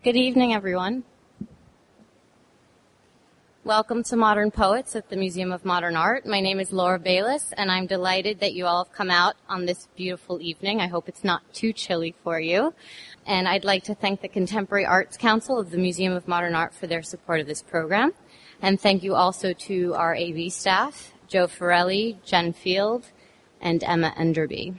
Good evening, everyone. Welcome to Modern Poets at the Museum of Modern Art. My name is Laura Bayless, and I'm delighted that you all have come out on this beautiful evening. I hope it's not too chilly for you. And I'd like to thank the Contemporary Arts Council of the Museum of Modern Art for their support of this program. And thank you also to our AV staff, Joe Forelli, Jen Field, and Emma Enderby.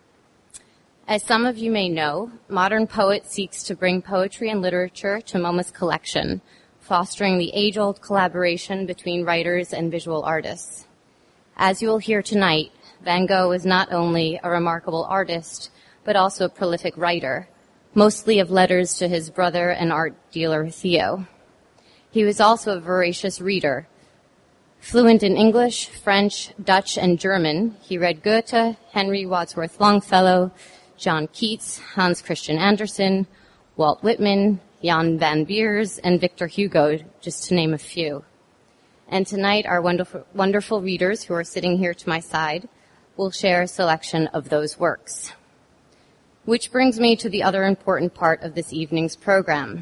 As some of you may know, Modern Poet seeks to bring poetry and literature to MoMA's collection, fostering the age-old collaboration between writers and visual artists. As you will hear tonight, Van Gogh is not only a remarkable artist, but also a prolific writer, mostly of letters to his brother and art dealer Theo. He was also a voracious reader. Fluent in English, French, Dutch, and German, he read Goethe, Henry Wadsworth Longfellow, John Keats, Hans Christian Andersen, Walt Whitman, Jan van Beers, and Victor Hugo, just to name a few. And tonight, our wonderful readers who are sitting here to my side will share a selection of those works. Which brings me to the other important part of this evening's program.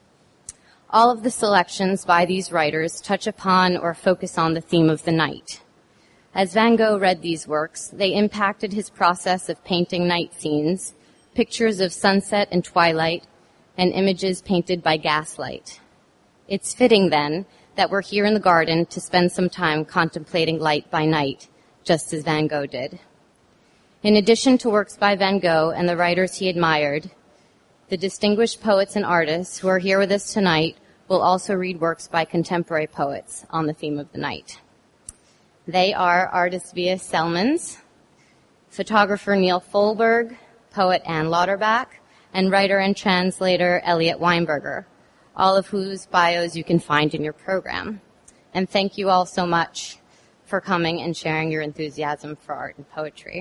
All of the selections by these writers touch upon or focus on the theme of the night. As Van Gogh read these works, they impacted his process of painting night scenes, pictures of sunset and twilight, and images painted by gaslight. It's fitting, then, that we're here in the garden to spend some time contemplating light by night, just as Van Gogh did. In addition to works by Van Gogh and the writers he admired, the distinguished poets and artists who are here with us tonight will also read works by contemporary poets on the theme of the night. They are artist Via Selmans, photographer Neil Folberg, poet Anne Lauterbach, and writer and translator Elliot Weinberger, all of whose bios you can find in your program. And thank you all so much for coming and sharing your enthusiasm for art and poetry.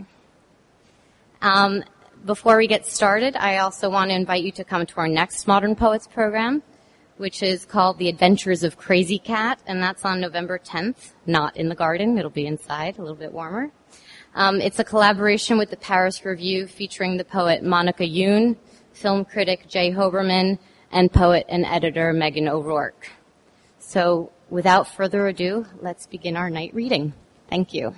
Before we get started, I also want to invite you to come to our next Modern Poets program, which is called The Adventures of Crazy Cat, and that's on November 10th, not in the garden. It'll be inside, a little bit warmer. It's a collaboration with the Paris Review featuring the poet Monica Yoon, film critic Jay Hoberman, and poet and editor Megan O'Rourke. So without further ado, let's begin our night reading. Thank you.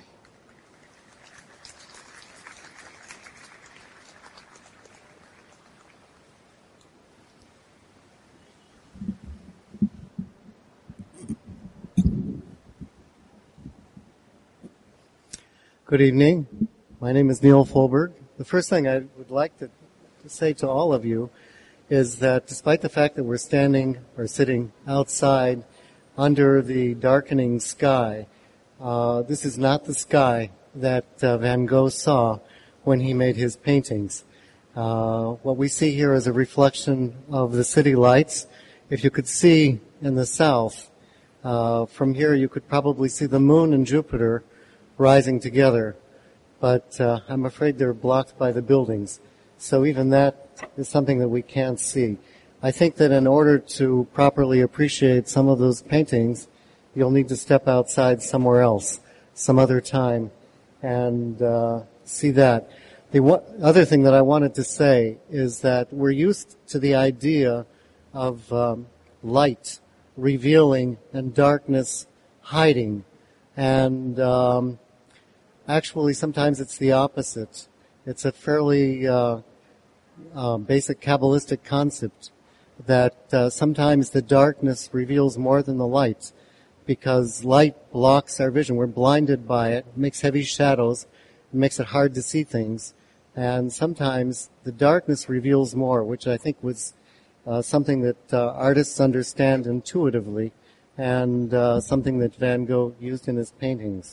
Good evening. My name is Neil Folberg. The first thing I would like to say to all of you is that despite the fact that we're standing or sitting outside under the darkening sky, this is not the sky that Van Gogh saw when he made his paintings. What we see here is a reflection of the city lights. If you could see in the south, from here you could probably see the moon and Jupiter rising together, but I'm afraid they're blocked by the buildings. So even that is something that we can't see. I think that in order to properly appreciate some of those paintings, you'll need to step outside somewhere else, some other time, and see that. The other thing that I wanted to say is that we're used to the idea of light revealing and darkness hiding, and actually, sometimes it's the opposite. It's a fairly basic Kabbalistic concept that sometimes the darkness reveals more than the light, because light blocks our vision. We're blinded by it. It makes heavy shadows. It makes it hard to see things. And sometimes the darkness reveals more, which I think was something that artists understand intuitively, and something that Van Gogh used in his paintings.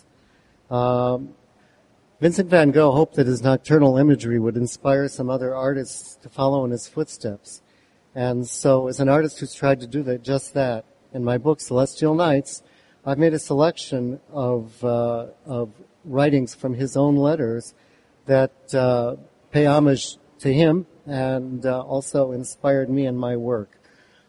Vincent van Gogh hoped that his nocturnal imagery would inspire some other artists to follow in his footsteps. And so as an artist who's tried to do just that, in my book, Celestial Nights, I've made a selection of writings from his own letters that pay homage to him and also inspired me in my work.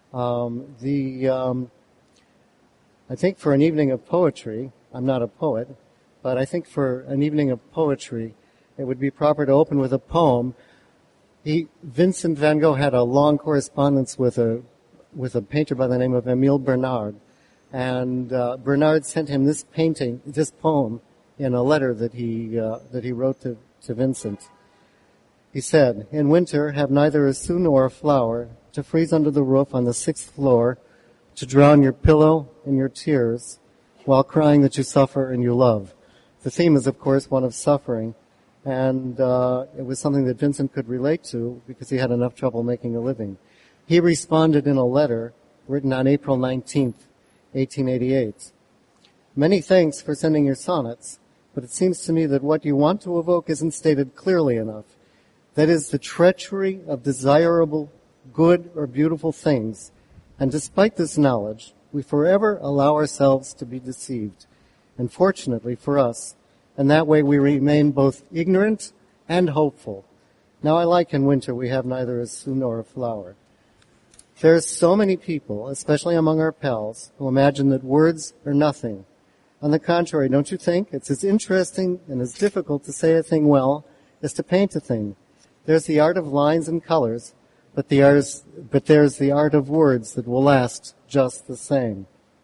I think for an evening of poetry, I'm not a poet, but I think for an evening of poetry, it would be proper to open with a poem. Vincent van Gogh had a long correspondence with a painter by the name of Emile Bernard, and Bernard sent him this poem, in a letter that he wrote to Vincent. He said, "In winter, have neither a sou nor a flower, to freeze under the roof on the 6th floor, to drown your pillow in your tears, while crying that you suffer and you love." The theme is, of course, one of suffering, and it was something that Vincent could relate to because he had enough trouble making a living. He responded in a letter written on April 19th, 1888. "Many thanks for sending your sonnets, but it seems to me that what you want to evoke isn't stated clearly enough. That is, the treachery of desirable, good, or beautiful things. And despite this knowledge, we forever allow ourselves to be deceived. And fortunately for us, and that way we remain both ignorant and hopeful. Now I like in winter we have neither a sou nor a flower." There's so many people, especially among our pals, who imagine that words are nothing. On the contrary, don't you think? It's as interesting and as difficult to say a thing well as to paint a thing. There's the art of lines and colors, but there's the art of words that will last just the same.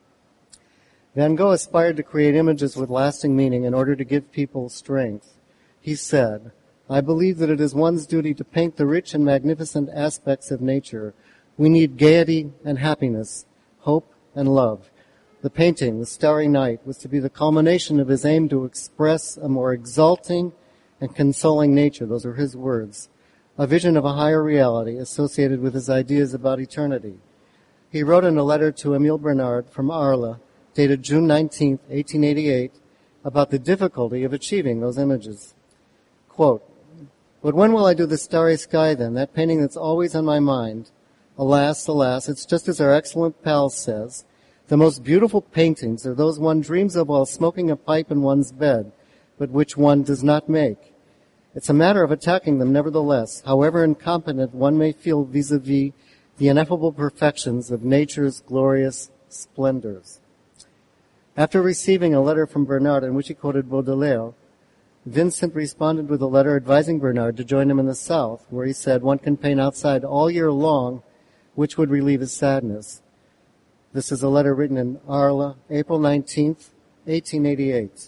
Van Gogh aspired to create images with lasting meaning in order to give people strength. He said, "I believe that it is one's duty to paint the rich and magnificent aspects of nature. We need gaiety and happiness, hope and love." The painting, The Starry Night, was to be the culmination of his aim to express a more exalting and consoling nature. Those are his words. A vision of a higher reality associated with his ideas about eternity. He wrote in a letter to Emile Bernard from Arles, dated June 19, 1888, about the difficulty of achieving those images. Quote, "But when will I do the starry sky then, that painting that's always on my mind? Alas, alas, it's just as our excellent pal says. The most beautiful paintings are those one dreams of while smoking a pipe in one's bed, but which one does not make. It's a matter of attacking them nevertheless, however incompetent one may feel vis-a-vis the ineffable perfections of nature's glorious splendors." After receiving a letter from Bernard in which he quoted Baudelaire, Vincent responded with a letter advising Bernard to join him in the south, where he said one can paint outside all year long, which would relieve his sadness. This is a letter written in Arles, April 19th, 1888.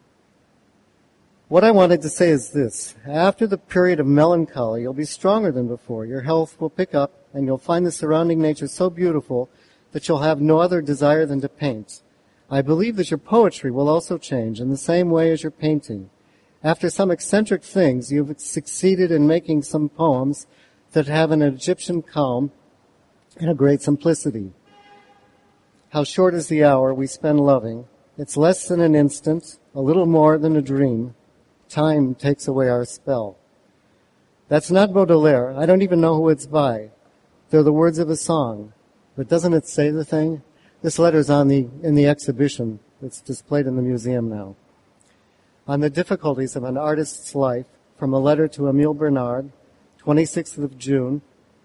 What I wanted to say is this. After the period of melancholy, you'll be stronger than before. Your health will pick up, and you'll find the surrounding nature so beautiful that you'll have no other desire than to paint. I believe that your poetry will also change in the same way as your painting. After some eccentric things, you've succeeded in making some poems that have an Egyptian calm and a great simplicity. How short is the hour we spend loving. It's less than an instant, a little more than a dream. Time takes away our spell. That's not Baudelaire. I don't even know who it's by. They're the words of a song. But doesn't it say the thing? This letter's in the exhibition that's displayed in the museum now. On the difficulties of an artist's life, from a letter to Emile Bernard, 26th of June,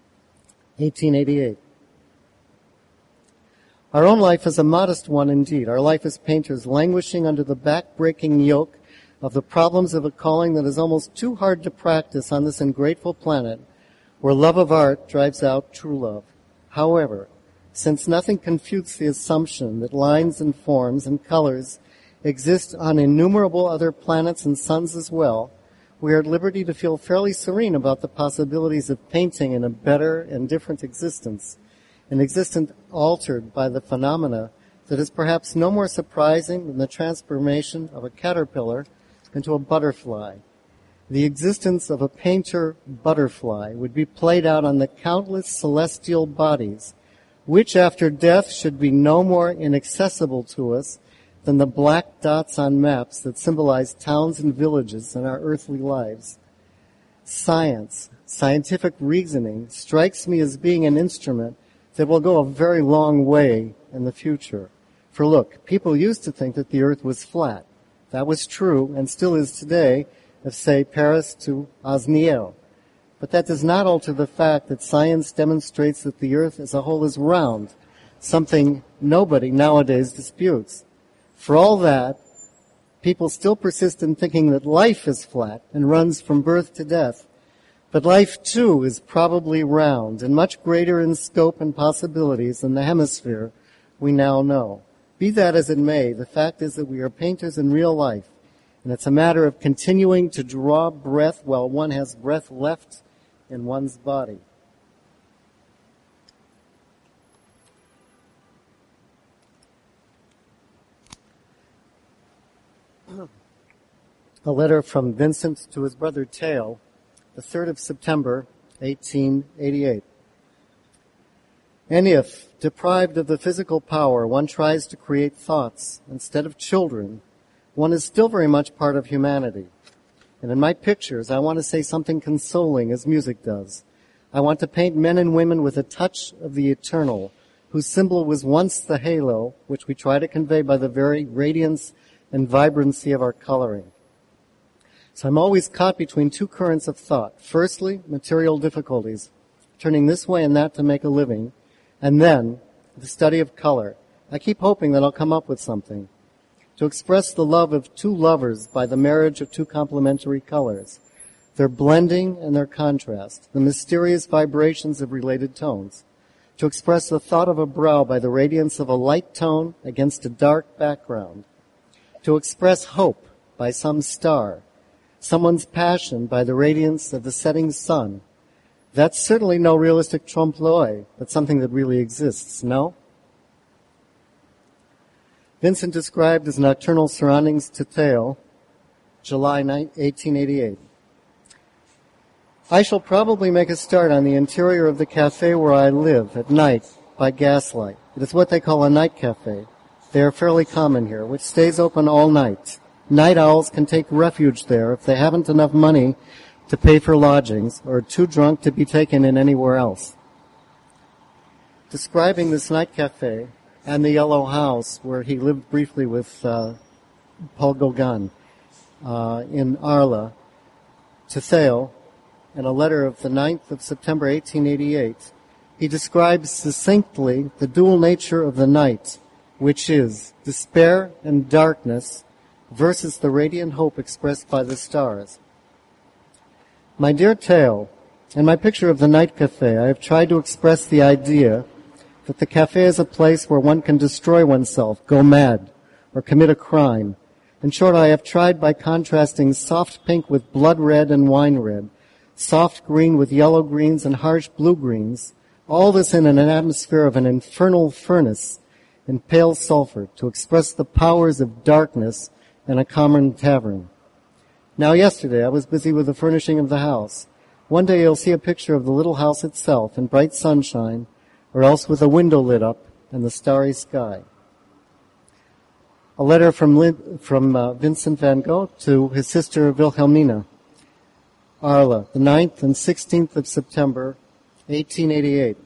1888. Our own life is a modest one indeed. Our life as painters, languishing under the back-breaking yoke of the problems of a calling that is almost too hard to practice on this ungrateful planet, where love of art drives out true love. However, since nothing confutes the assumption that lines and forms and colors exist on innumerable other planets and suns as well, we are at liberty to feel fairly serene about the possibilities of painting in a better and different existence, an existence altered by the phenomena that is perhaps no more surprising than the transformation of a caterpillar into a butterfly. The existence of a painter butterfly would be played out on the countless celestial bodies, which after death should be no more inaccessible to us than the black dots on maps that symbolize towns and villages in our earthly lives. Science, scientific reasoning, strikes me as being an instrument that will go a very long way in the future. For look, people used to think that the earth was flat. That was true and still is today of, say, Paris to Asnières. But that does not alter the fact that science demonstrates that the earth as a whole is round, something nobody nowadays disputes. For all that, people still persist in thinking that life is flat and runs from birth to death. But life, too, is probably round and much greater in scope and possibilities than the hemisphere we now know. Be that as it may, the fact is that we are painters in real life, and it's a matter of continuing to draw breath while one has breath left in one's body. A letter from Vincent to his brother Theo, the 3rd of September, 1888. And if, deprived of the physical power, one tries to create thoughts instead of children, one is still very much part of humanity. And in my pictures, I want to say something consoling as music does. I want to paint men and women with a touch of the eternal, whose symbol was once the halo, which we try to convey by the very radiance and vibrancy of our coloring. So I'm always caught between two currents of thought. Firstly, material difficulties, turning this way and that to make a living, and then the study of color. I keep hoping that I'll come up with something. To express the love of two lovers by the marriage of two complementary colors, their blending and their contrast, the mysterious vibrations of related tones. To express the thought of a brow by the radiance of a light tone against a dark background. To express hope by some star, someone's passion by the radiance of the setting sun. That's certainly no realistic trompe-l'oeil, but something that really exists, no? Vincent described his nocturnal surroundings to Theo, July 1888. I shall probably make a start on the interior of the cafe where I live at night by gaslight. It is what they call a night cafe. They are fairly common here, which stays open all night. Night owls can take refuge there if they haven't enough money to pay for lodgings or are too drunk to be taken in anywhere else. Describing this night cafe and the yellow house where he lived briefly with Paul Gauguin in Arles to Theo, in a letter of the 9th of September 1888, he describes succinctly the dual nature of the night, which is despair and darkness versus the radiant hope expressed by the stars. My dear Theo, in my picture of the night cafe, I have tried to express the idea that the cafe is a place where one can destroy oneself, go mad, or commit a crime. In short, I have tried by contrasting soft pink with blood red and wine red, soft green with yellow greens and harsh blue greens, all this in an atmosphere of an infernal furnace in pale sulfur to express the powers of darkness in a common tavern. Now yesterday I was busy with the furnishing of the house. One day you'll see a picture of the little house itself in bright sunshine, or else with a window lit up and the starry sky. A letter from Vincent van Gogh to his sister Wilhelmina, Arles, the 9th and 16th of September, 1888.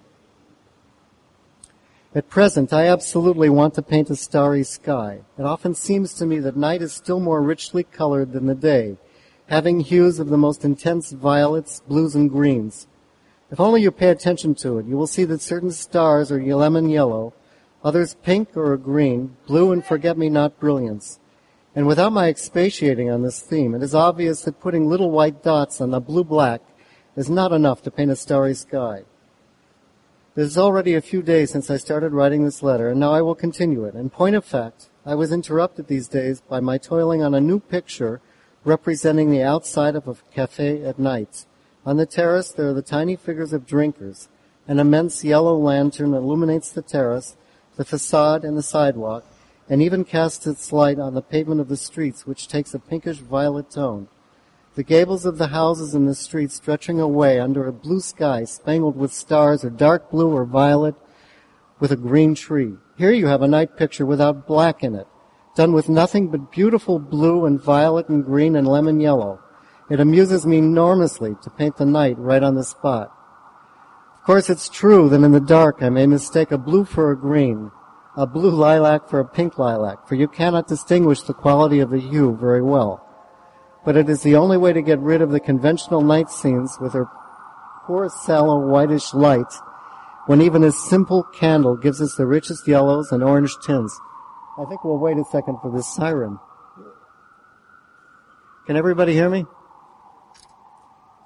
At present, I absolutely want to paint a starry sky. It often seems to me that night is still more richly colored than the day, having hues of the most intense violets, blues, and greens. If only you pay attention to it, you will see that certain stars are lemon yellow, others pink or a green, blue and forget-me-not brilliance. And without my expatiating on this theme, it is obvious that putting little white dots on the blue-black is not enough to paint a starry sky. It is already a few days since I started writing this letter, and now I will continue it. In point of fact, I was interrupted these days by my toiling on a new picture representing the outside of a cafe at night. On the terrace, there are the tiny figures of drinkers. An immense yellow lantern illuminates the terrace, the facade, and the sidewalk, and even casts its light on the pavement of the streets, which takes a pinkish-violet tone. The gables of the houses in the street stretching away under a blue sky spangled with stars are dark blue or violet with a green tree. Here you have a night picture without black in it, done with nothing but beautiful blue and violet and green and lemon yellow. It amuses me enormously to paint the night right on the spot. Of course, it's true that in the dark I may mistake a blue for a green, a blue lilac for a pink lilac, for you cannot distinguish the quality of the hue very well. But it is the only way to get rid of the conventional night scenes with their poor, sallow, whitish light, when even a simple candle gives us the richest yellows and orange tints. I think we'll wait a second for this siren. Can everybody hear me?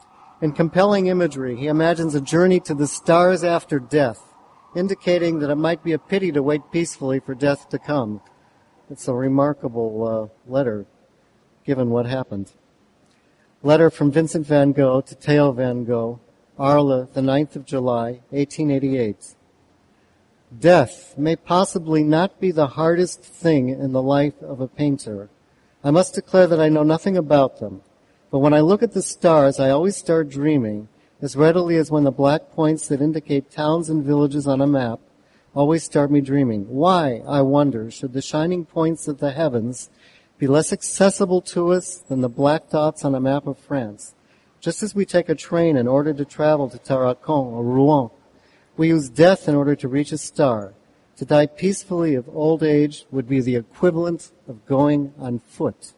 In compelling imagery, he imagines a journey to the stars after death, indicating that it might be a pity to wait peacefully for death to come. It's a remarkable letter, given what happened. Letter from Vincent van Gogh to Theo van Gogh, Arles, the 9th of July, 1888. Death may possibly not be the hardest thing in the life of a painter. I must declare that I know nothing about them. But when I look at the stars, I always start dreaming, as readily as when the black points that indicate towns and villages on a map always start me dreaming. Why, I wonder, should the shining points of the heavens be less accessible to us than the black dots on a map of France? Just as we take a train in order to travel to Tarascon or Rouen, we use death in order to reach a star. To die peacefully of old age would be the equivalent of going on foot.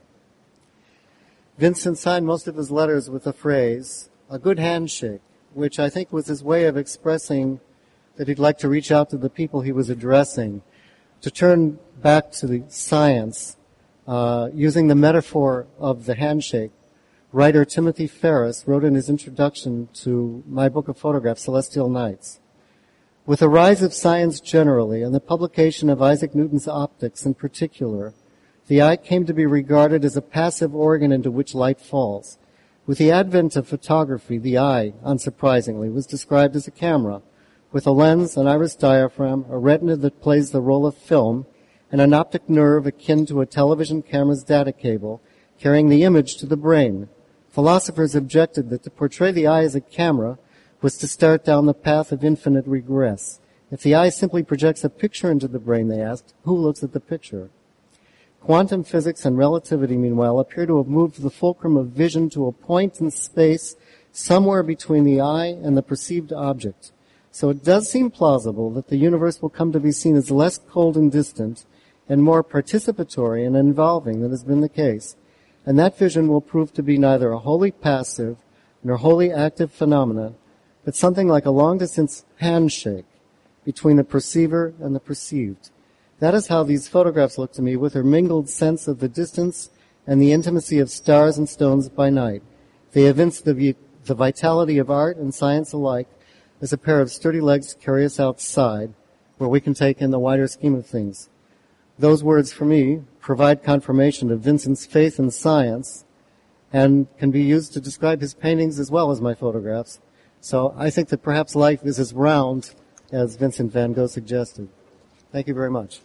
Vincent signed most of his letters with the phrase, "a good handshake," which I think was his way of expressing that he'd like to reach out to the people he was addressing, to turn back to the science, using the metaphor of the handshake. Writer Timothy Ferris wrote in his introduction to my book of photographs, Celestial Nights, "With the rise of science generally and the publication of Isaac Newton's optics in particular, the eye came to be regarded as a passive organ into which light falls. With the advent of photography, the eye, unsurprisingly, was described as a camera, with a lens, an iris diaphragm, a retina that plays the role of film, and an optic nerve akin to a television camera's data cable, carrying the image to the brain. Philosophers objected that to portray the eye as a camera was to start down the path of infinite regress. If the eye simply projects a picture into the brain, they asked, who looks at the picture? Quantum physics and relativity, meanwhile, appear to have moved the fulcrum of vision to a point in space somewhere between the eye and the perceived object. So it does seem plausible that the universe will come to be seen as less cold and distant and more participatory and involving than has been the case. And that vision will prove to be neither a wholly passive nor wholly active phenomenon, but something like a long-distance handshake between the perceiver and the perceived. That is how these photographs look to me, with their mingled sense of the distance and the intimacy of stars and stones by night. They evince the vitality of art and science alike as a pair of sturdy legs to carry us outside, where we can take in the wider scheme of things. Those words, for me, provide confirmation of Vincent's faith in science and can be used to describe his paintings as well as my photographs. So I think that perhaps life is as round as Vincent van Gogh suggested. Thank you very much.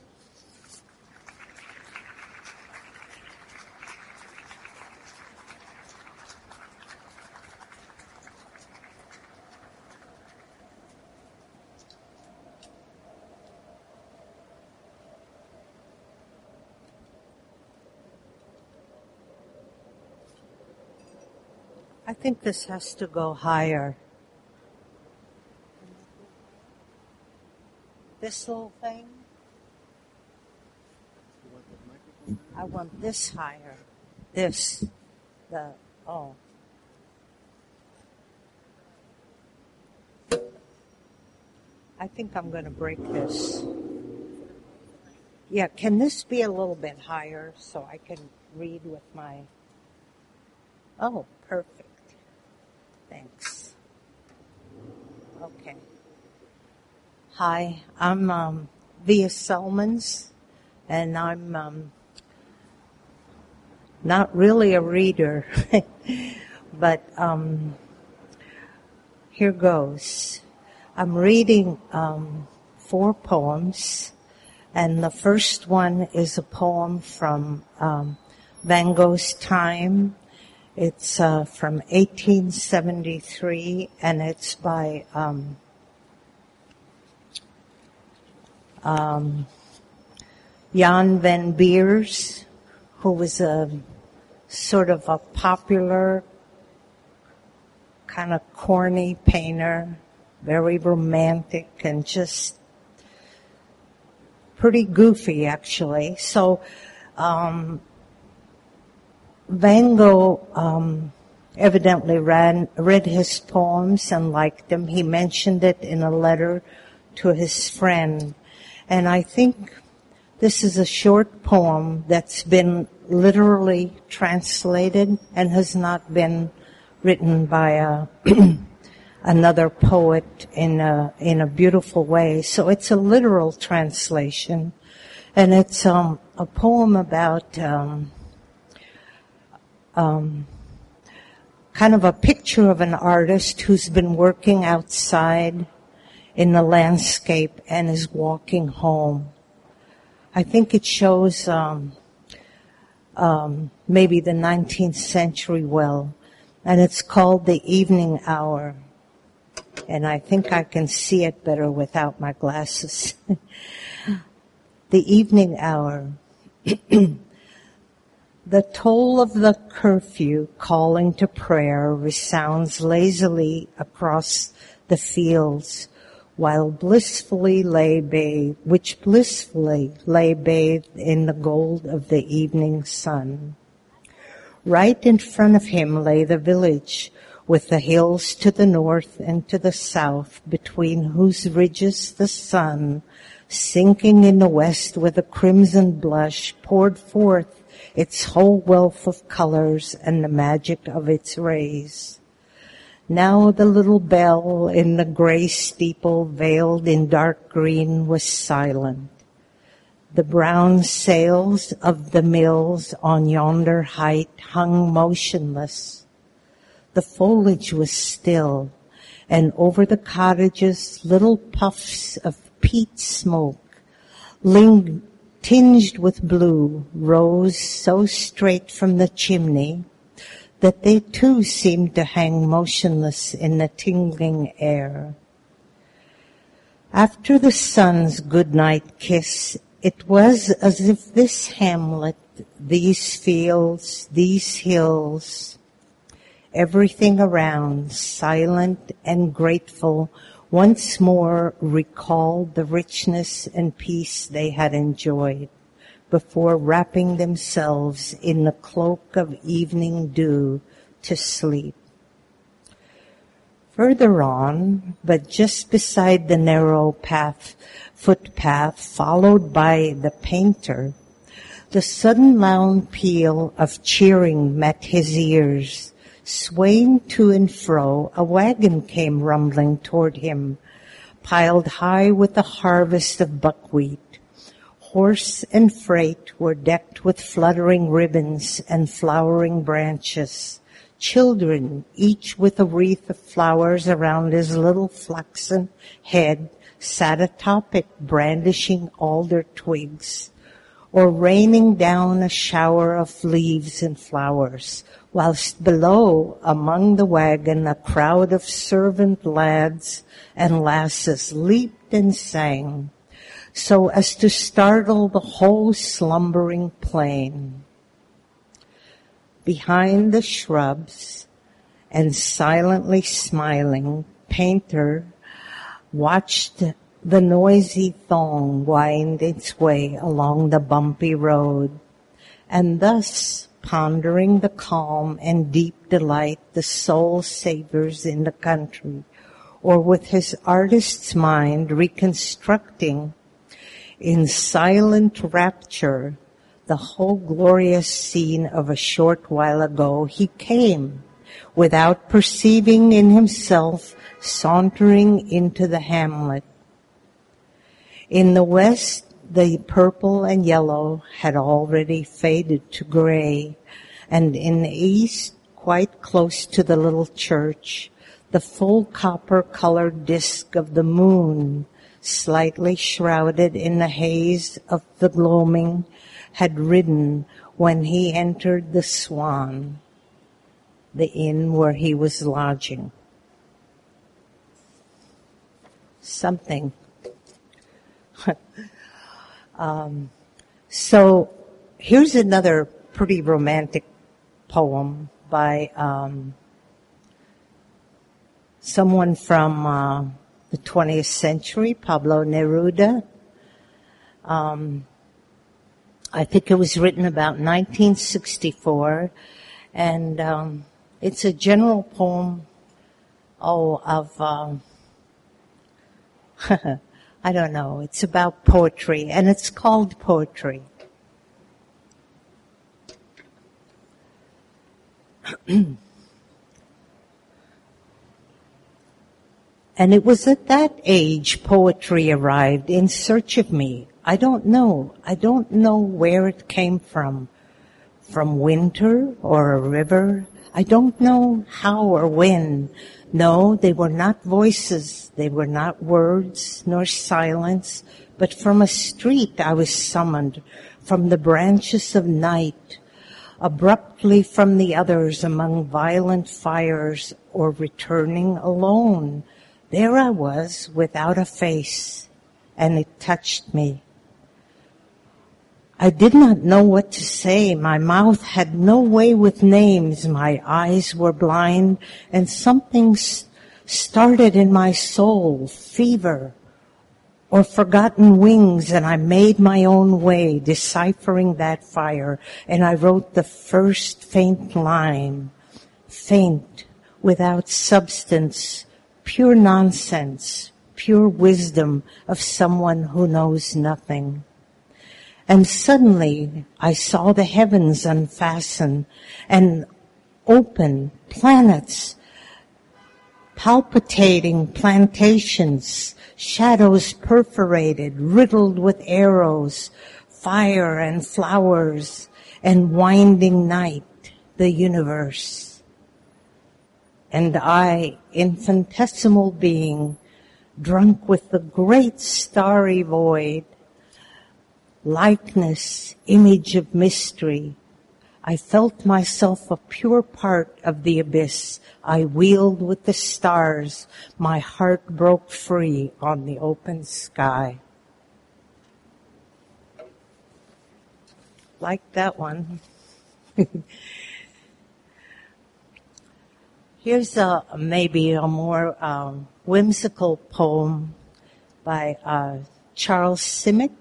I think this has to go higher. This little thing? I want this higher. This. Oh. I think I'm going to break this. Yeah, can this be a little bit higher so I can read with my... Oh, perfect. Thanks. Okay. Hi, I'm Via Selmans, and I'm not really a reader, but here goes. I'm reading 4 poems, and the first one is a poem from Van Gogh's time. It's from 1873, and it's by Jan van Beers, who was a sort of a popular, kind of corny painter, very romantic and just pretty goofy, actually. So Van Gogh evidently read his poems and liked them. He mentioned it in a letter to his friend. And I think this is a short poem that's been literally translated and has not been written by another poet in a beautiful way. So it's a literal translation, and it's a poem about kind of a picture of an artist who's been working outside in the landscape and is walking home. I think it shows maybe the 19th century well, and it's called The Evening Hour. And I think I can see it better without my glasses. The evening hour. The toll of the curfew calling to prayer resounds lazily across the fields, which blissfully lay bathed in the gold of the evening sun. Right in front of him lay the village, with the hills to the north and to the south, between whose ridges the sun, sinking in the west with a crimson blush, poured forth its whole wealth of colors and the magic of its rays. Now the little bell in the gray steeple veiled in dark green was silent. The brown sails of the mills on yonder height hung motionless. The foliage was still, and over the cottages little puffs of peat smoke, tinged with blue, rose so straight from the chimney that they too seemed to hang motionless in the tingling air. After the sun's good-night kiss, it was as if this hamlet, these fields, these hills, everything around, silent and grateful, once more recalled the richness and peace they had enjoyed before wrapping themselves in the cloak of evening dew to sleep. Further on, but just beside the narrow footpath followed by the painter, the sudden loud peal of cheering met his ears. Swaying to and fro, a wagon came rumbling toward him, piled high with a harvest of buckwheat. Horse and freight were decked with fluttering ribbons and flowering branches. Children, each with a wreath of flowers around his little flaxen head, sat atop it, brandishing alder twigs, or raining down a shower of leaves and flowers, whilst below, among the wagon, a crowd of servant lads and lasses leaped and sang, so as to startle the whole slumbering plain. Behind the shrubs, and silently smiling, painter watched the noisy throng wind its way along the bumpy road, and thus, pondering the calm and deep delight the soul savors in the country, or with his artist's mind reconstructing in silent rapture the whole glorious scene of a short while ago, he came, without perceiving in himself, sauntering into the hamlet. In the west, the purple and yellow had already faded to gray, and in the east, quite close to the little church, the full copper-colored disk of the moon, slightly shrouded in the haze of the gloaming, had risen when he entered the Swan, the inn where he was lodging. Something. So here's another pretty romantic poem by someone from the 20th century, Pablo Neruda. I think it was written about 1964, and it's a general poem of I don't know, it's about poetry, and it's called Poetry. And it was at that age poetry arrived in search of me. I don't know. I don't know where it came from. From winter or a river. I don't know how or when. No, they were not voices. They were not words nor silence. But from a street I was summoned, from the branches of night, abruptly from the others among violent fires, or returning alone. There I was without a face, and it touched me. I did not know what to say. My mouth had no way with names. My eyes were blind, and something started in my soul, fever or forgotten wings, and I made my own way, deciphering that fire, and I wrote the first faint line, faint, without substance, pure nonsense, pure wisdom of someone who knows nothing. And suddenly I saw the heavens unfasten and open, planets, palpitating plantations, shadows perforated, riddled with arrows, fire and flowers, and winding night, the universe. And I, infinitesimal being, drunk with the great starry void, likeness, image of mystery, I felt myself a pure part of the abyss. I wheeled with the stars. My heart broke free on the open sky. Like that one. Here's maybe a more whimsical poem by Charles Simic.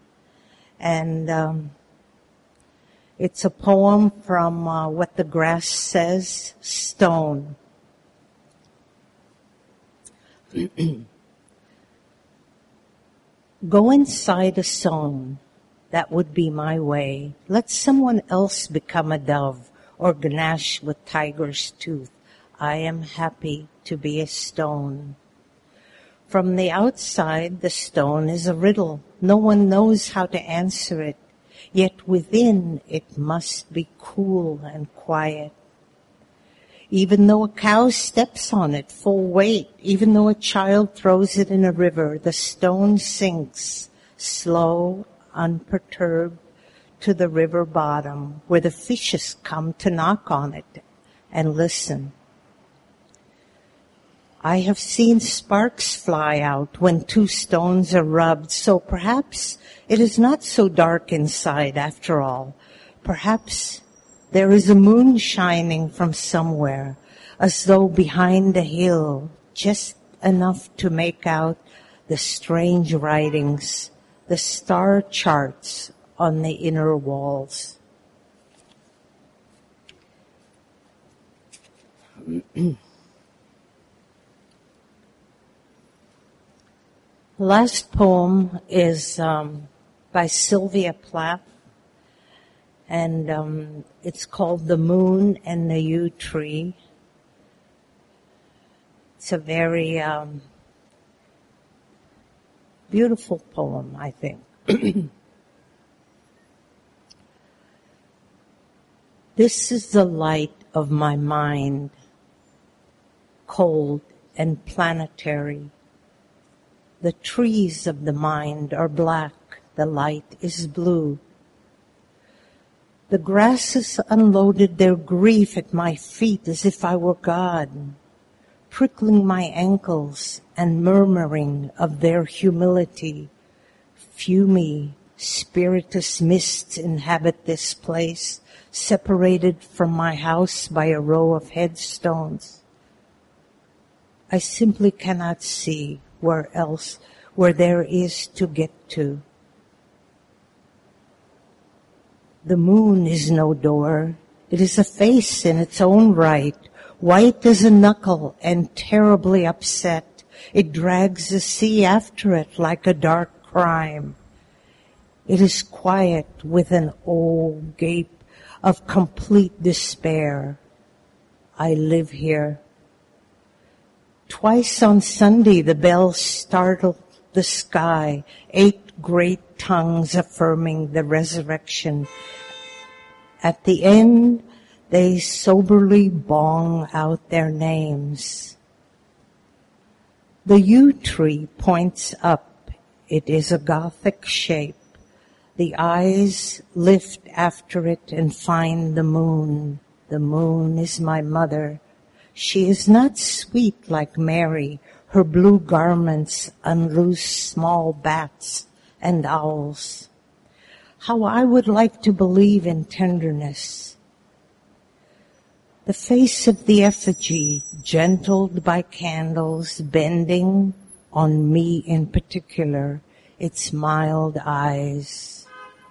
And it's a poem from What the Grass Says, Stone. Go inside a song, that would be my way. Let someone else become a dove or gnash with tiger's tooth. I am happy to be a stone. From the outside, the stone is a riddle. No one knows how to answer it. Yet within, it must be cool and quiet. Even though a cow steps on it full weight, even though a child throws it in a river, the stone sinks, slow, unperturbed, to the river bottom, where the fishes come to knock on it and listen. I have seen sparks fly out when two stones are rubbed, so perhaps it is not so dark inside after all. Perhaps there is a moon shining from somewhere, as though behind a hill, just enough to make out the strange writings, the star charts on the inner walls. The last poem is by Sylvia Plath, and it's called The Moon and the Yew Tree. It's a very beautiful poem, I think. This is the light of my mind, cold and planetary. The trees of the mind are black, the light is blue. The grasses unloaded their grief at my feet as if I were God, prickling my ankles and murmuring of their humility. Fumy, spiritus mists inhabit this place, separated from my house by a row of headstones. I simply cannot see where there is to get to. The moon is no door. It is a face in its own right, white as a knuckle and terribly upset. It drags the sea after it like a dark crime. It is quiet with an old gape of complete despair. I live here. Twice on Sunday the bells startled the sky, 8 great tongues affirming the resurrection. At the end, they soberly bong out their names. The yew tree points up. It is a Gothic shape. The eyes lift after it and find the moon. The moon is my mother. She is not sweet like Mary. Her blue garments unloose small bats and owls. How I would like to believe in tenderness. The face of the effigy, gentled by candles, bending on me in particular, its mild eyes.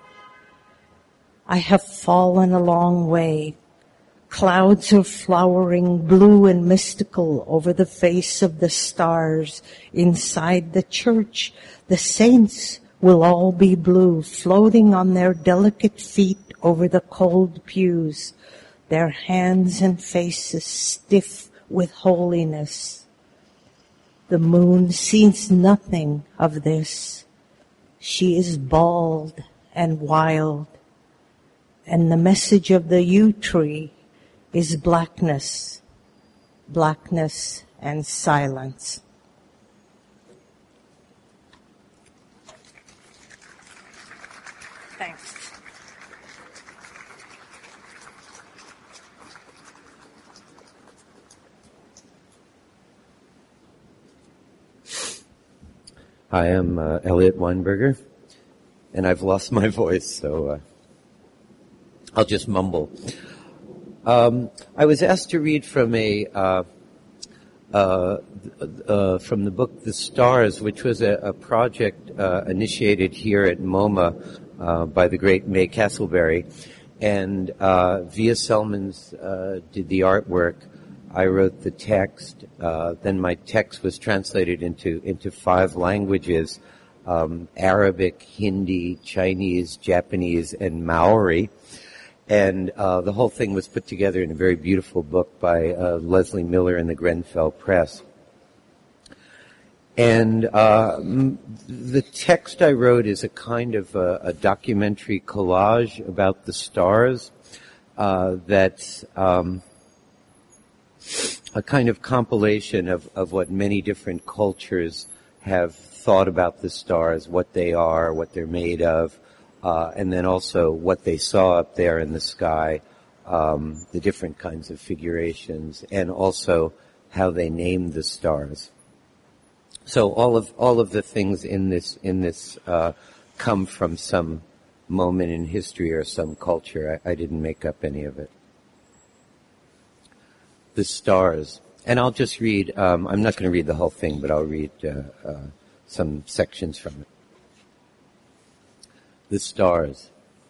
I have fallen a long way. Clouds are flowering blue and mystical over the face of the stars. Inside the church, the saints will all be blue, floating on their delicate feet over the cold pews, their hands and faces stiff with holiness. The moon sees nothing of this. She is bald and wild, and the message of the yew tree is blackness, blackness and silence. Thanks. Hi, I'm Elliot Weinberger, and I've lost my voice, so I'll just mumble. I was asked to read from from the book The Stars, which was a project initiated here at MoMA by the great May Castleberry, and Via Selmans did the artwork. I wrote the text. Then my text was translated into 5 languages: Arabic, Hindi, Chinese, Japanese, and Maori. And the whole thing was put together in a very beautiful book by Leslie Miller in the Grenfell Press. And the text I wrote is a kind of a documentary collage about the stars that's a kind of compilation of what many different cultures have thought about the stars, what they are, what they're made of, and then also what they saw up there in the sky, the different kinds of figurations, and also how they named the stars. So all of the things in this come from some moment in history or some culture. I didn't make up any of it. The stars, and I'll just read. I'm not going to read the whole thing, but I'll read some sections from it. The stars.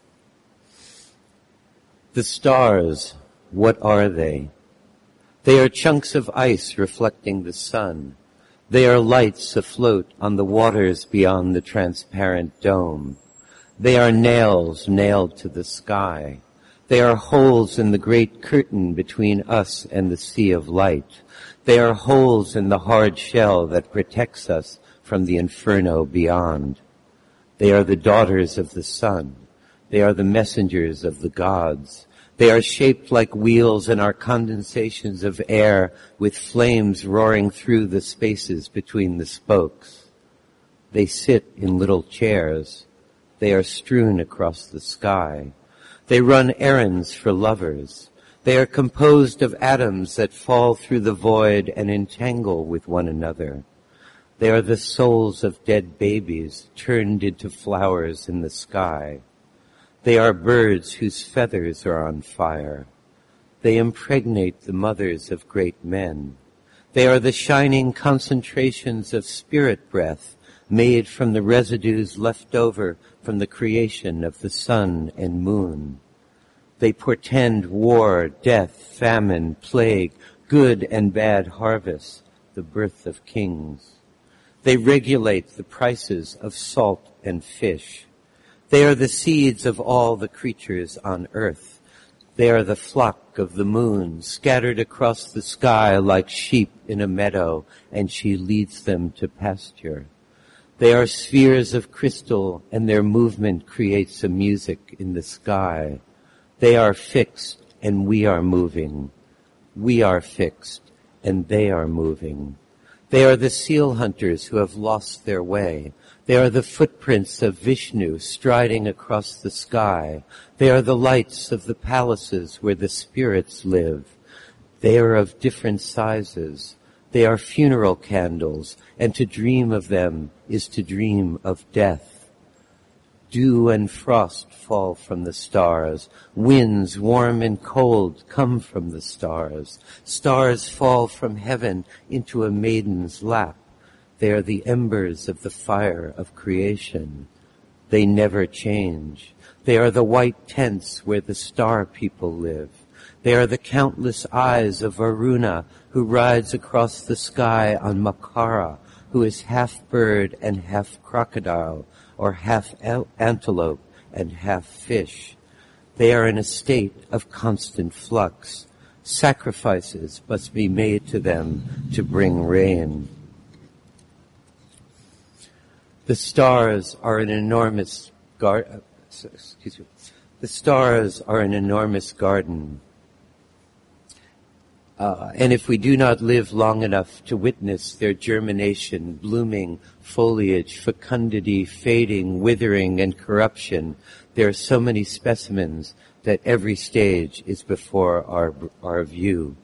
The stars, what are they? They are chunks of ice reflecting the sun. They are lights afloat on the waters beyond the transparent dome. They are nails nailed to the sky. They are holes in the great curtain between us and the sea of light. They are holes in the hard shell that protects us from the inferno beyond. They are the daughters of the sun. They are the messengers of the gods. They are shaped like wheels and are condensations of air with flames roaring through the spaces between the spokes. They sit in little chairs. They are strewn across the sky. They run errands for lovers. They are composed of atoms that fall through the void and entangle with one another. They are the souls of dead babies turned into flowers in the sky. They are birds whose feathers are on fire. They impregnate the mothers of great men. They are the shining concentrations of spirit breath made from the residues left over from the creation of the sun and moon. They portend war, death, famine, plague, good and bad harvests, the birth of kings. They regulate the prices of salt and fish. They are the seeds of all the creatures on earth. They are the flock spark of the moon scattered across the sky like sheep in a meadow, and she leads them to pasture. They are spheres of crystal, and their movement creates a music in the sky. They are fixed, and we are moving. We are fixed, and they are moving. They are the seal hunters who have lost their way. They are the footprints of Vishnu striding across the sky. They are the lights of the palaces where the spirits live. They are of different sizes. They are funeral candles, and to dream of them is to dream of death. Dew and frost fall from the stars. Winds, warm and cold, come from the stars. Stars fall from heaven into a maiden's lap. They are the embers of the fire of creation. They never change. They are the white tents where the star people live. They are the countless eyes of Varuna, who rides across the sky on Makara, who is half bird and half crocodile, or half antelope and half fish. They are in a state of constant flux. Sacrifices must be made to them to bring rain. The stars are an enormous garden. The stars are an enormous garden. And if we do not live long enough to witness their germination, blooming, foliage, fecundity, fading, withering, and corruption, there are so many specimens that every stage is before our view.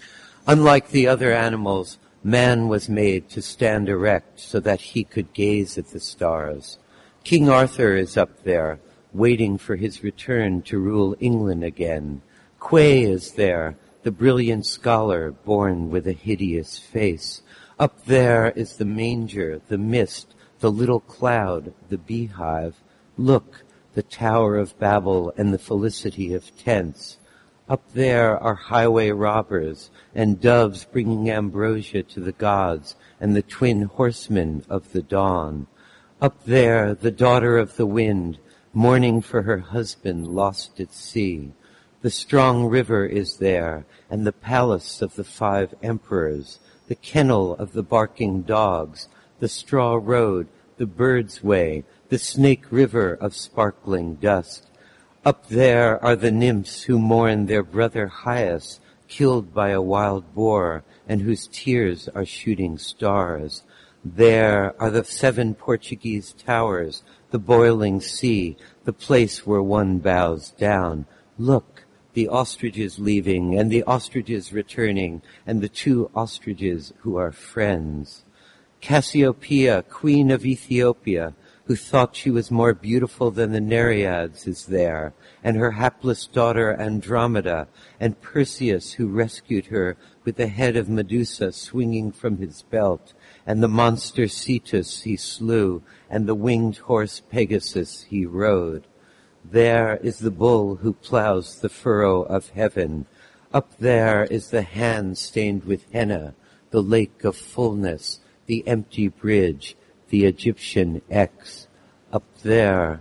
Unlike the other animals, man was made to stand erect so that he could gaze at the stars. King Arthur is up there, waiting for his return to rule England again. Quay is there, the brilliant scholar born with a hideous face. Up there is the manger, the mist, the little cloud, the beehive. Look, the Tower of Babel and the felicity of tents. Up there are highway robbers and doves bringing ambrosia to the gods and the twin horsemen of the dawn. Up there, the daughter of the wind, mourning for her husband lost at sea. The strong river is there, and the palace of the 5 emperors, the kennel of the barking dogs, the straw road, the bird's way, the snake river of sparkling dust. Up there are the nymphs who mourn their brother Hyas, killed by a wild boar, and whose tears are shooting stars. There are the 7 Portuguese towers, the boiling sea, the place where one bows down. Look, the ostriches leaving, and the ostriches returning, and the 2 ostriches who are friends. Cassiopeia, queen of Ethiopia, who thought she was more beautiful than the Nereids, is there, and her hapless daughter Andromeda, and Perseus, who rescued her with the head of Medusa swinging from his belt, and the monster Cetus he slew, and the winged horse Pegasus he rode. There is the bull who plows the furrow of heaven. Up there is the hand stained with henna, the lake of fullness, the empty bridge, the Egyptian X. Up there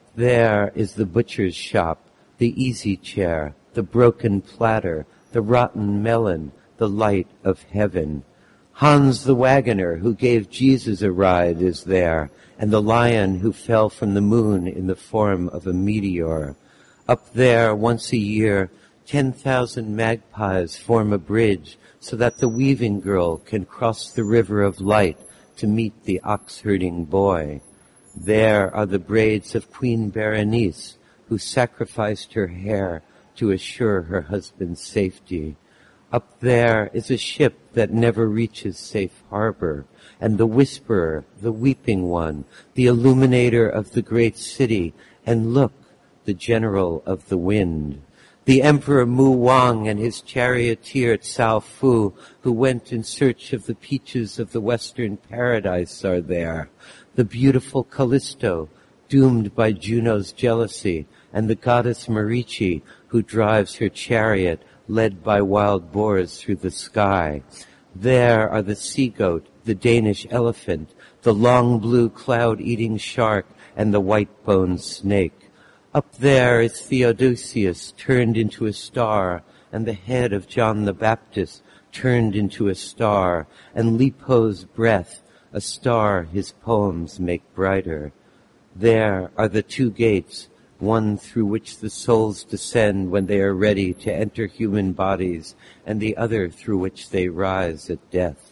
is the butcher's shop, the easy chair, the broken platter, the rotten melon, the light of heaven. Hans the wagoner who gave Jesus a ride is there, and the lion who fell from the moon in the form of a meteor. Up there, once a year, 10,000 magpies form a bridge so that the weaving girl can cross the river of light to meet the ox-herding boy. There are the braids of Queen Berenice, who sacrificed her hair to assure her husband's safety. Up there is a ship that never reaches safe harbor, and the whisperer, the weeping one, the illuminator of the great city, and look, the general of the wind. The Emperor Mu Wang and his charioteer Cao Fu, who went in search of the peaches of the western paradise, are there. The beautiful Callisto, doomed by Juno's jealousy, and the goddess Marici, who drives her chariot, led by wild boars through the sky. There are the sea-goat, the Danish elephant, the long blue cloud-eating shark, and the white-boned snake. Up there is Theodosius turned into a star, and the head of John the Baptist turned into a star, and Li Po's breath, a star his poems make brighter. There are the two gates, one through which the souls descend when they are ready to enter human bodies, and the other through which they rise at death.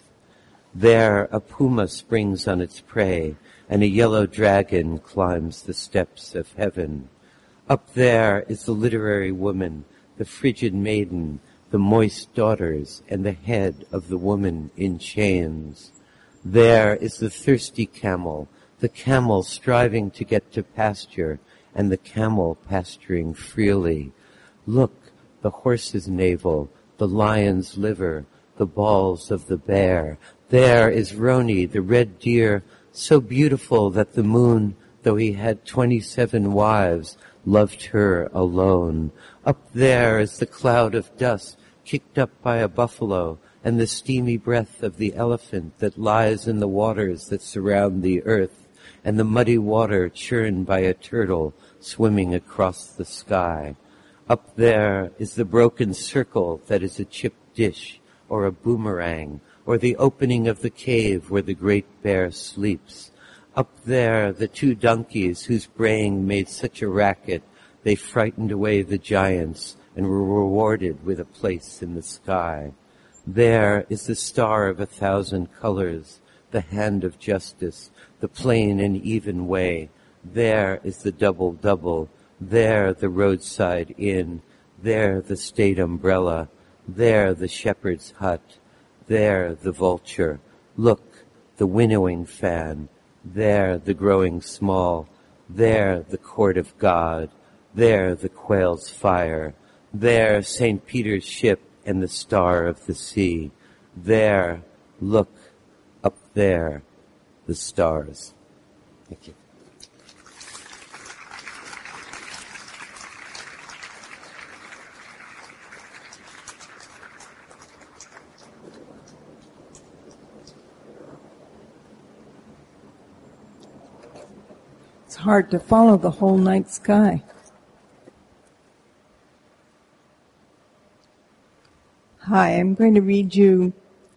There a puma springs on its prey, and a yellow dragon climbs the steps of heaven. Up there is the literary woman, the frigid maiden, the moist daughters, and the head of the woman in chains. There is the thirsty camel, the camel striving to get to pasture, and the camel pasturing freely. Look, the horse's navel, the lion's liver, the balls of the bear. There is Roni, the red deer, so beautiful that the moon, though he had 27 wives, loved her alone. Up there is the cloud of dust kicked up by a buffalo, and the steamy breath of the elephant that lies in the waters that surround the earth, and the muddy water churned by a turtle swimming across the sky. Up there is the broken circle that is a chipped dish, or a boomerang, or the opening of the cave where the great bear sleeps. Up there, the two donkeys whose braying made such a racket, they frightened away the giants and were rewarded with a place in the sky. There is the star of 1,000 colors, the hand of justice, the plain and even way. There is the double-double. There the roadside inn. There the state umbrella. There the shepherd's hut. There the vulture. Look, the winnowing fan. There the growing small. There the court of God. There the quail's fire. There St. Peter's ship and the star of the sea. There, look, up there, the stars. Thank you. It's hard to follow the whole night sky. Hi, I'm going to read you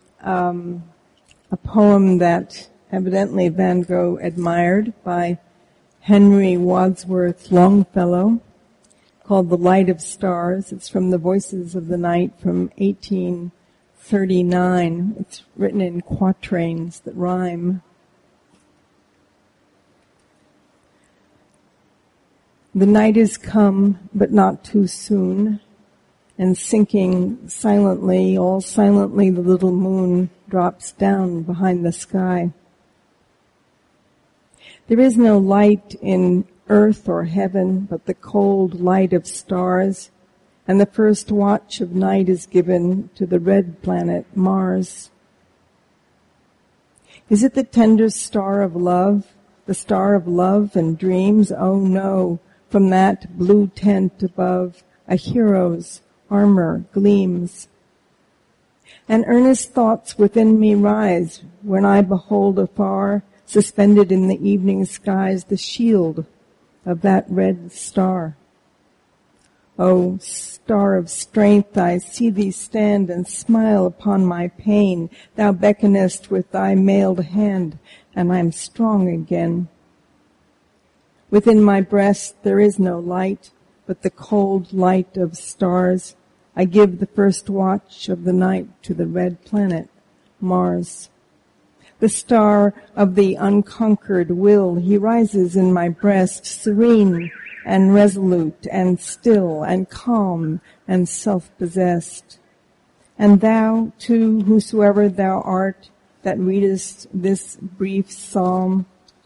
a poem that evidently Van Gogh admired by Henry Wadsworth Longfellow, called The Light of Stars. It's from the Voices of the Night from 1839. It's written in quatrains that rhyme. The night is come, but not too soon, and sinking silently, all silently, the little moon drops down behind the sky. There is no light in earth or heaven, but the cold light of stars, and the first watch of night is given to the red planet Mars. Is it the tender star of love, the star of love and dreams? Oh no, from that blue tent above, a hero's armor gleams. And earnest thoughts within me rise when I behold afar, suspended in the evening skies, the shield of that red star. O star of strength, I see thee stand and smile upon my pain. Thou beckonest with thy mailed hand, and I'm strong again. Within my breast there is no light, but the cold light of stars. I give the first watch of the night to the red planet, Mars. The star of the unconquered will, he rises in my breast, serene and resolute and still and calm and self-possessed. And thou, too, whosoever thou art, that readest this brief psalm,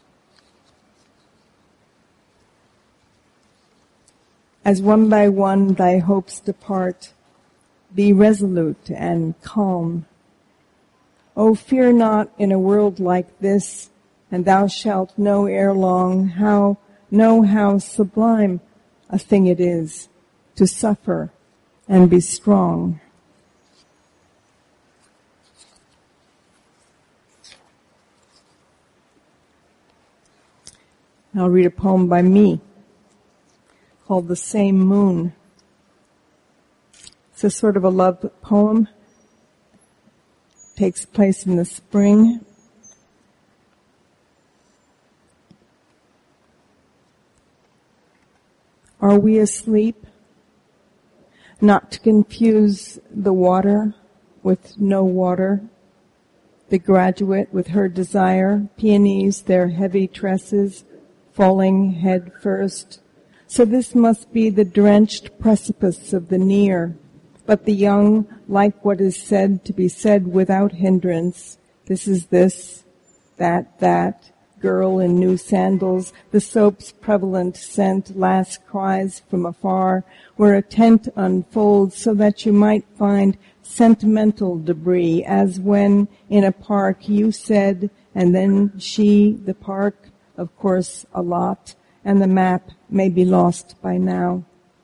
as one by one thy hopes depart, be resolute and calm. O fear not in a world like this, and thou shalt know ere long how sublime a thing it is to suffer and be strong. I'll read a poem by me called The Same Moon. It's a sort of a love poem. Takes place in the spring. Are we asleep? Not to confuse the water with no water. The graduate with her desire, peonies, their heavy tresses, falling head first. So this must be the drenched precipice of the near. But the young like what is said to be said without hindrance. This is this, that, girl in new sandals, the soap's prevalent scent, last cries from afar, where a tent unfolds so that you might find sentimental debris, as when in a park you said, and then she, the park, of course, a lot, and the map may be lost by now.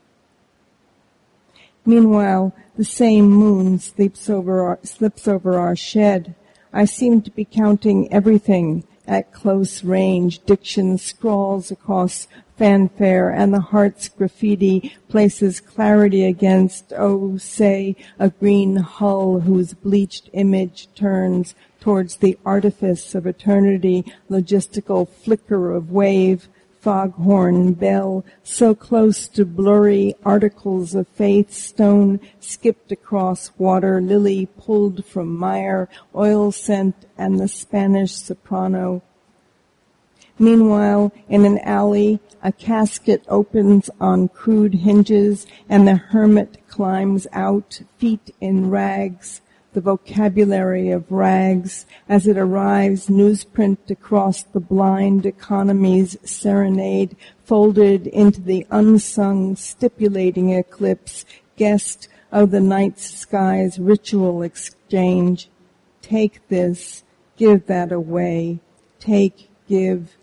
Meanwhile, the same moon slips over our shed. I seem to be counting everything at close range. Diction scrawls across fanfare, and the heart's graffiti places clarity against, oh, say, a green hull whose bleached image turns towards the artifice of eternity, logistical flicker of wave, foghorn bell, so close to blurry articles of faith, stone skipped across water, lily pulled from mire, oil scent, and the Spanish soprano. Meanwhile, in an alley, a casket opens on crude hinges, and the hermit climbs out, feet in rags, the vocabulary of rags, as it arrives, newsprint across the blind economy's serenade, folded into the unsung stipulating eclipse, guest of the night sky's ritual exchange. Take this, give that away. Take, give,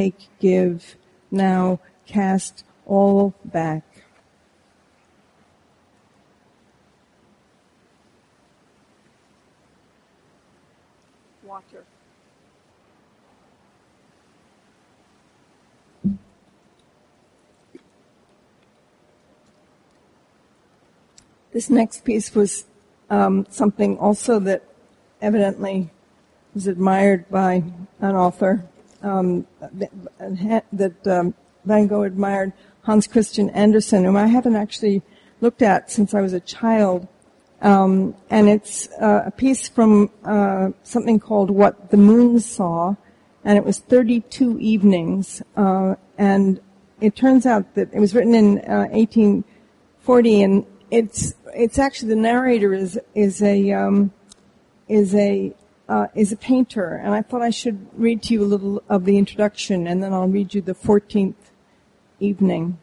now cast all back. Water. This next piece was something also that evidently was admired by an author, that Van Gogh admired, Hans Christian Andersen, whom I haven't actually looked at since I was a child. And it's a piece from something called What the Moon Saw, and it was 32 evenings. And it turns out that it was written in 1840, and it's actually, the narrator is a painter, and I thought I should read to you a little of the introduction, and then I'll read you the 14th evening.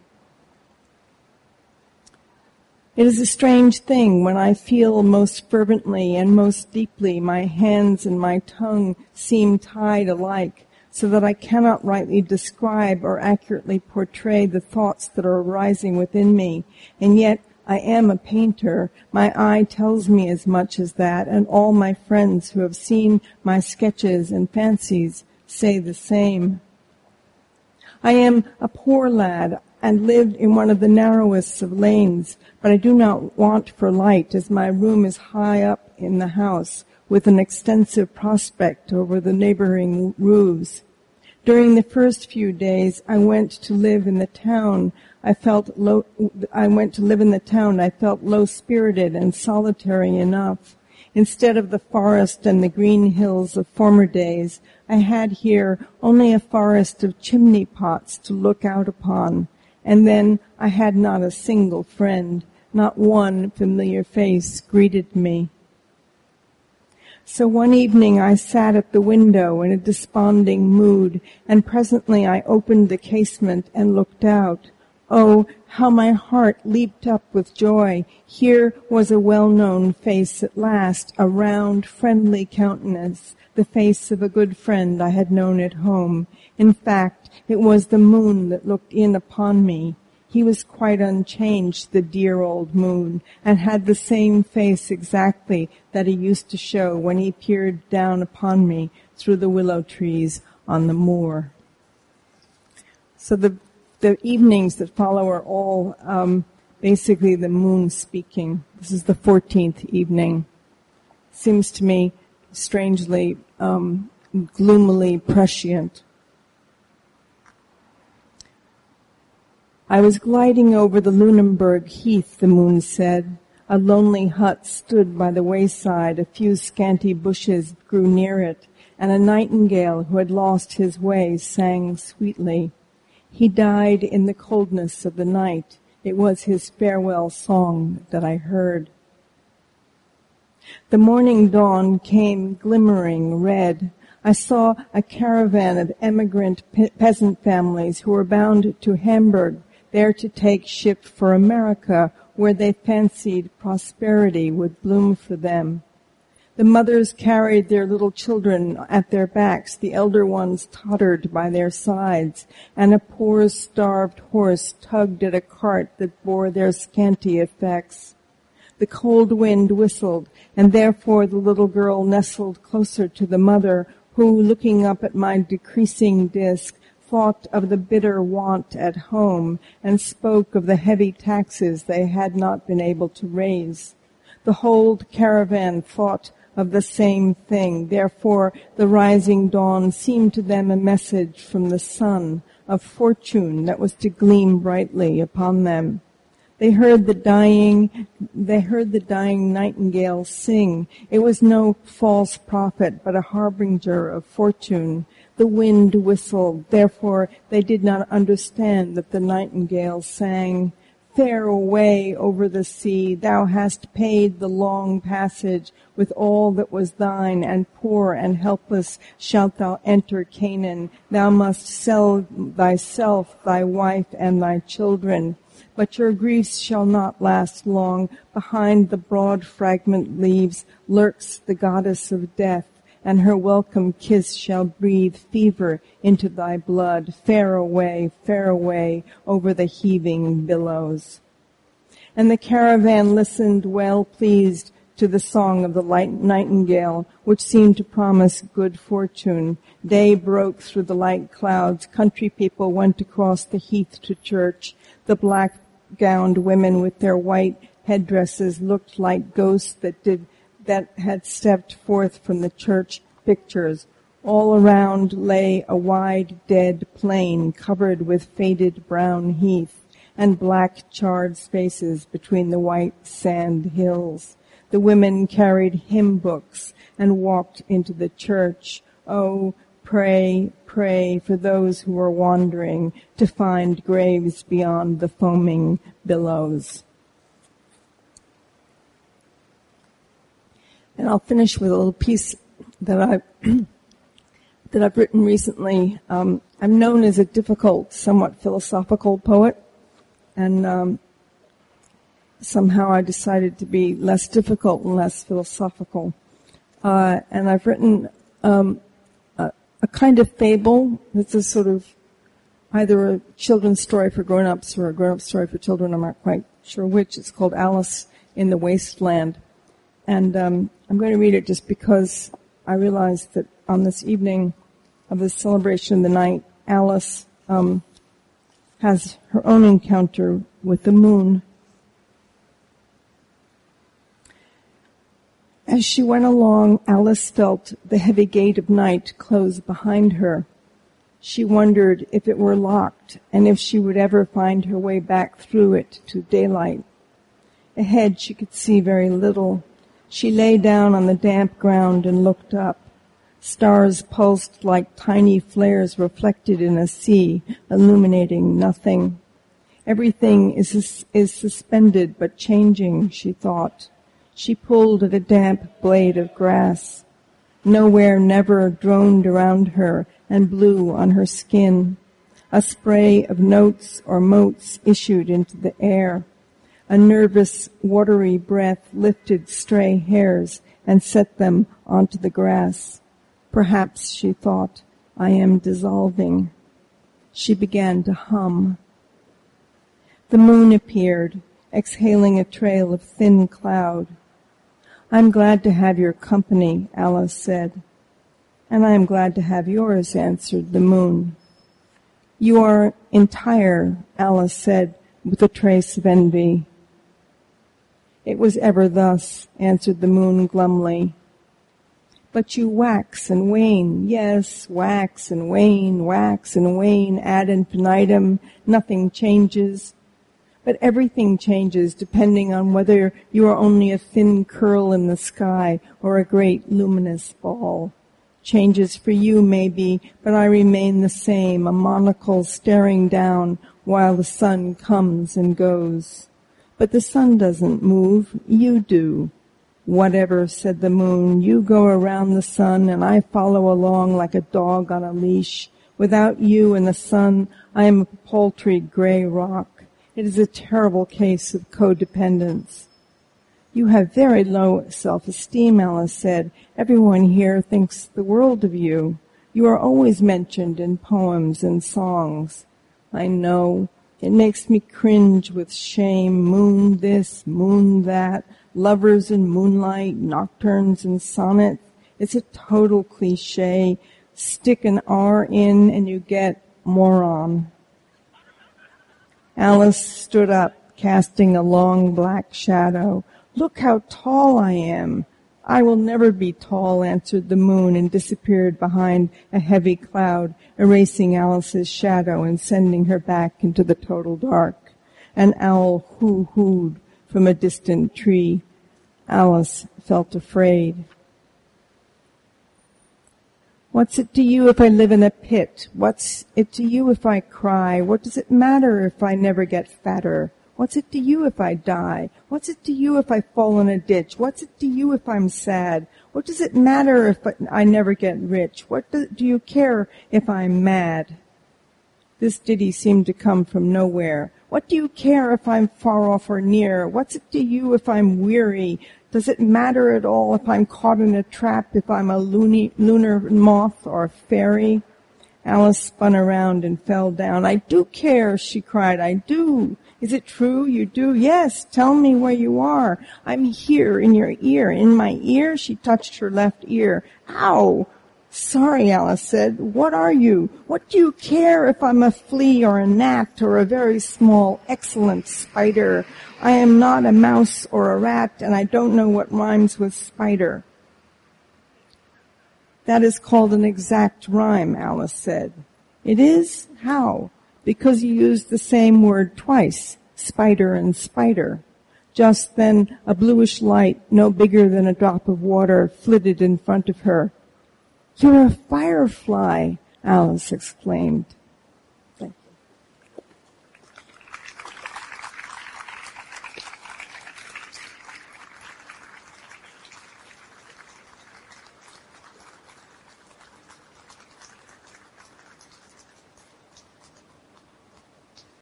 It is a strange thing when I feel most fervently and most deeply my hands and my tongue seem tied alike, so that I cannot rightly describe or accurately portray the thoughts that are arising within me, and yet I am a painter. My eye tells me as much as that, and all my friends who have seen my sketches and fancies say the same. I am a poor lad and lived in one of the narrowest of lanes, but I do not want for light, as my room is high up in the house with an extensive prospect over the neighboring roofs. During the first few days, I went to live in the town. I felt low-spirited and solitary enough. Instead of the forest and the green hills of former days, I had here only a forest of chimney pots to look out upon. And then I had not a single friend, not one familiar face greeted me. So one evening I sat at the window in a desponding mood, and presently I opened the casement and looked out. Oh, how my heart leaped up with joy. Here was a well-known face at last, a round, friendly countenance, the face of a good friend I had known at home. In fact, it was the moon that looked in upon me. He was quite unchanged, the dear old moon, and had the same face exactly that he used to show when he peered down upon me through the willow trees on the moor. So the evenings that follow are all basically the moon speaking. This is the 14th evening. Seems to me strangely, gloomily prescient. I was gliding over the Lunenburg heath, the moon said. A lonely hut stood by the wayside, a few scanty bushes grew near it, and a nightingale who had lost his way sang sweetly. He died in the coldness of the night. It was his farewell song that I heard. The morning dawn came glimmering red. I saw a caravan of emigrant peasant families who were bound to Hamburg, there to take ship for America, where they fancied prosperity would bloom for them. The mothers carried their little children at their backs, the elder ones tottered by their sides, and a poor starved horse tugged at a cart that bore their scanty effects. The cold wind whistled, and therefore the little girl nestled closer to the mother, who, looking up at my decreasing disk, thought of the bitter want at home and spoke of the heavy taxes they had not been able to raise. The whole caravan thought of the same thing. Therefore, the rising dawn seemed to them a message from the sun of fortune that was to gleam brightly upon them. They heard the dying nightingale sing. It was no false prophet, but a harbinger of fortune. The wind whistled, therefore they did not understand that the nightingale sang, "Fare away over the sea, thou hast paid the long passage with all that was thine, and poor and helpless shalt thou enter Canaan. Thou must sell thyself, thy wife, and thy children. But your griefs shall not last long. Behind the broad fragment leaves lurks the goddess of death, and her welcome kiss shall breathe fever into thy blood. Fare away over the heaving billows." And the caravan listened well pleased to the song of the nightingale, which seemed to promise good fortune. Day broke through the light clouds. Country people went across the heath to church. The black-gowned women with their white headdresses looked like ghosts that had stepped forth from the church pictures. All around lay a wide dead plain covered with faded brown heath and black charred spaces between the white sand hills. The women carried hymn books and walked into the church. Oh, pray, pray for those who are wandering to find graves beyond the foaming billows. And I'll finish with a little piece that I've written recently. I'm known as a difficult, somewhat philosophical poet, and somehow I decided to be less difficult and less philosophical. And I've written a kind of fable that's a sort of either a children's story for grown-ups or a grown-up story for children. I'm not quite sure which. It's called Alice in the Wasteland. And I'm going to read it just because I realized that on this evening of the celebration of the night, Alice has her own encounter with the moon. As she went along, Alice felt the heavy gate of night close behind her. She wondered if it were locked and if she would ever find her way back through it to daylight. Ahead she could see very little. She lay down on the damp ground and looked up. Stars pulsed like tiny flares reflected in a sea, illuminating nothing. Everything is suspended but changing, she thought. She pulled at a damp blade of grass. Nowhere never droned around her and blew on her skin. A spray of notes or motes issued into the air. A nervous, watery breath lifted stray hairs and set them onto the grass. Perhaps, she thought, I am dissolving. She began to hum. The moon appeared, exhaling a trail of thin cloud. "I'm glad to have your company," Alice said. "And I am glad to have yours," answered the moon. "You are entire," Alice said with a trace of envy. It was ever thus, answered the moon glumly. But you wax and wane, yes, wax and wane, ad infinitum, nothing changes. But everything changes depending on whether you are only a thin curl in the sky or a great luminous ball. Changes for you, maybe, but I remain the same, a monocle staring down while the sun comes and goes. But the sun doesn't move, you do. Whatever, said the moon, you go around the sun and I follow along like a dog on a leash. Without you and the sun, I am a paltry gray rock. It is a terrible case of codependence. You have very low self-esteem, Alice said. Everyone here thinks the world of you. You are always mentioned in poems and songs. I know. It makes me cringe with shame. Moon this, moon that, lovers in moonlight, nocturnes and sonnets. It's a total cliche. Stick an R in and you get moron. Alice stood up, casting a long black shadow. Look how tall I am. I will never be tall, answered the moon, and disappeared behind a heavy cloud, erasing Alice's shadow and sending her back into the total dark. An owl hoo-hooed from a distant tree. Alice felt afraid. What's it to you if I live in a pit? What's it to you if I cry? What does it matter if I never get fatter? What's it to you if I die? What's it to you if I fall in a ditch? What's it to you if I'm sad? What does it matter if I never get rich? What do you care if I'm mad? This ditty seemed to come from nowhere. What do you care if I'm far off or near? What's it to you if I'm weary? Does it matter at all if I'm caught in a trap, if I'm a lunar moth or a fairy? Alice spun around and fell down. I do care, she cried. I do. Is it true you do? Yes, tell me where you are. I'm here in your ear. In my ear? She touched her left ear. Ow! Sorry, Alice said. What are you? What do you care if I'm a flea or a gnat or a very small, excellent spider? I am not a mouse or a rat, and I don't know what rhymes with spider. That is called an exact rhyme, Alice said. It is? How? Because you used the same word twice, spider and spider. Just then, a bluish light, no bigger than a drop of water, flitted in front of her. You're a firefly, Alice exclaimed.